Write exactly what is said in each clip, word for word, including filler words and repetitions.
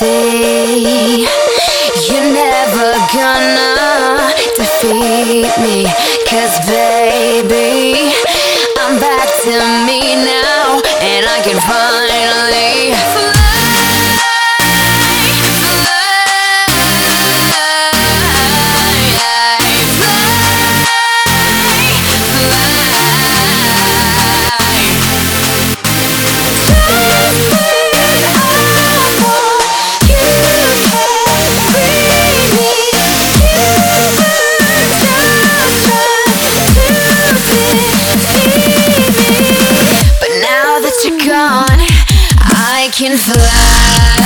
say you're never gonna defeat me, 'cause baby, I'm back to me now, and I can finally fly. I can fly.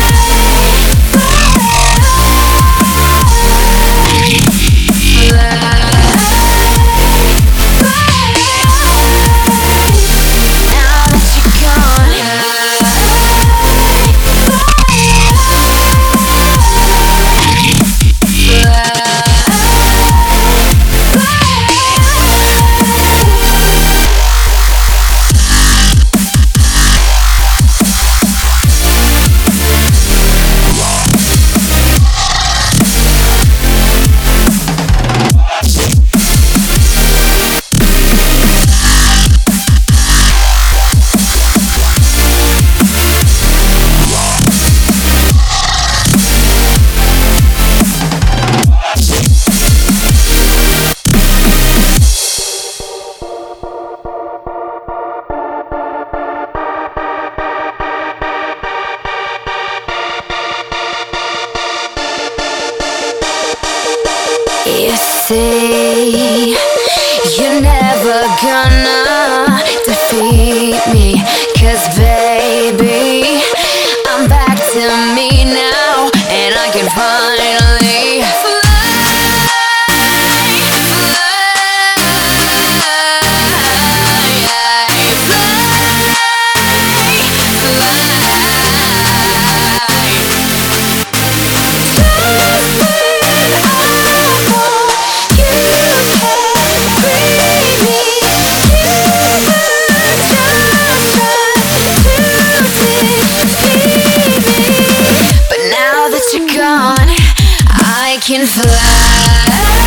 You say you're never gonna defeat me, 'cause baby, I'm back to me now, and I can finally fly. I can fly.